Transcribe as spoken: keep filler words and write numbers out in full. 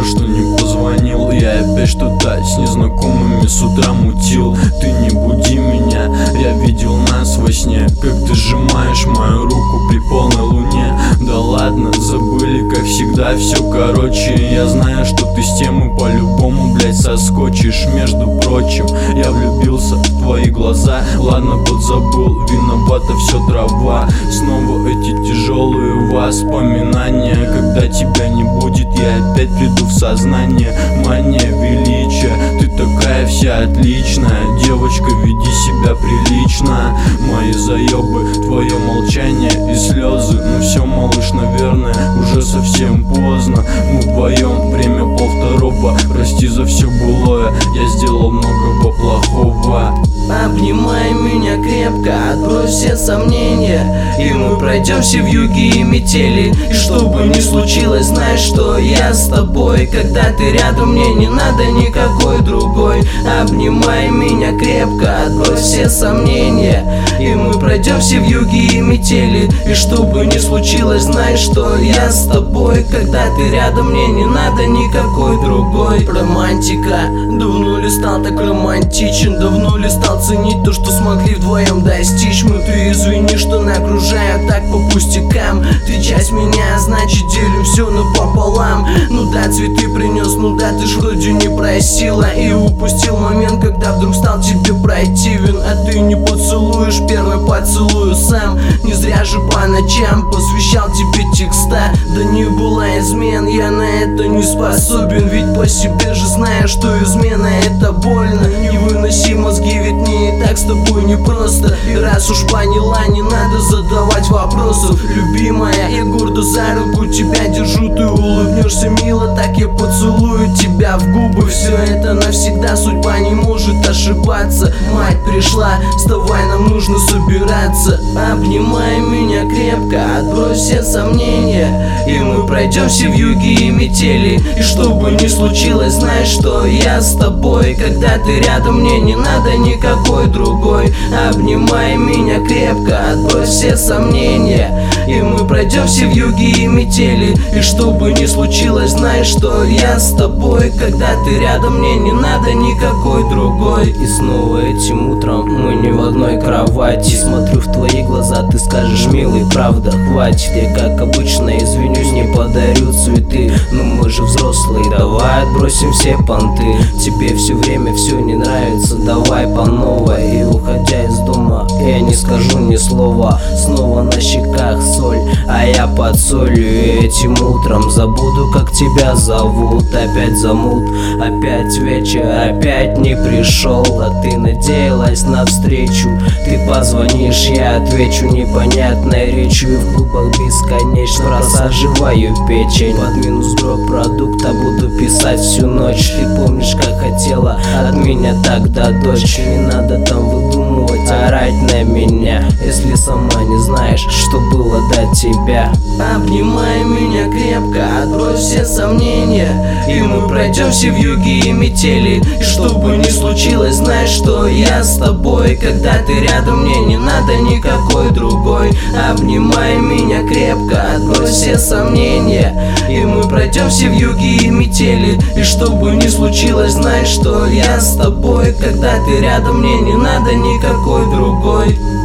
что не позвонил. Я опять что-то с незнакомыми с утра мутил. Ты не буди меня, я видел нас во сне, как ты сжимаешь мою руку при полной луне. Да ладно, забыли, как всегда, все короче. Я знаю, что ты с темы по-любому, блять, соскочишь. Между прочим, я влюбился в твои глаза. Ладно, подзабыл, виновата все трава. Снова эти тяжелые воспоминания. Когда тебя не будет, я опять приду в сознание. Мания величия, ты такая вся отличная. Девочка, веди себя прилично. Мои заебы, твое молчание и слезы. Ну все, малыш, наверное, уже совсем поздно. Мы вдвоем, время полвторого. Прости за все былое, я сделал многого плохого. Обнимай меня крепко, отбрось все сомнения, и мы пройдемся в юге и метели. И что бы ни случилось, знай, что я с тобой. Когда ты рядом, мне не надо никакой другой. Обнимай меня крепко, отбрось все сомнения, и мы пройдемся в юге и метели. И что бы ни случилось, знай, что я с тобой. Когда ты рядом, мне не надо никакой другой. Романтика, давно ли стал так романтичен? Давно ли стал ценить то, что смогли вдвоем достичь мы? Ты извини, что накружаю так по пустякам. Ты часть меня, значит делим все напополам. Ну да, цветы принес, ну да, ты ж вроде не просила. И упустил момент, когда вдруг стал тебе противен. А ты не поцелуешь, первый поцелую сам. Не зря же по ночам посвящал тебе текста. Да не была измен, я на это не способен. Ведь по себе же знаю, что измена это больно. Невыноси мозги, ведь мне и так с тобой непросто. И раз уж поняла, не надо задавать вопросов. Любимая, я гордо за руку тебя держу. Ты улыбнешься мило, так я поцелую тебя в губы. Все это навсегда, судьба не может ошибаться. Мать пришла, вставай, нам нужно собираться. Обнимай меня крепко, отбрось все сомнения, и мы пройдемся в юге и метели. И что бы ни случилось, знай, что я с тобой. Когда ты рядом, мне не надо никакой другой. Обнимай меня крепко, отбрось все сомнения, и мы пройдемся в юге и метели. И что бы ни случилось, знай, что я с тобой. Когда ты рядом, мне не надо никакой другой. И снова этим утром мы не в одной кровати. Смотрю в твои глаза, ты скажешь: милый, правда, хватит. Я как обычно извинюсь, не подарю цветы, но мы же взрослые, давай отбросим все понты. Тебе все время все не нравится, давай по новой. И уходя из дома, я не скажу ни слова. Снова на щеках соль, а я под солью. И этим утром забуду, как тебя зовут. Опять замут, опять вечер, опять не пришел. А ты надеялась на встречу. Ты позвонишь, я отвечу непонятной речью. И в клубах бесконечно просаживаю печень. Под минус гроб продукта буду писать всю ночь. Ты помнишь, как хотела от меня тогда дочь? Не надо там выдумывать, орать на меня, если сама не знаешь, что было до тебя. Обнимай меня крепко, отбрось все сомнения, и мы пройдемся в юге и метели. И что бы ни случилось, знай, что я с тобой. Когда ты рядом, мне не надо никакой другой. Обнимай меня крепко, отбрось все сомнения, и мы пройдемся в юге и метели. И что бы ни случилось, знай, что я с тобой. Когда ты рядом, мне не надо никакой другой.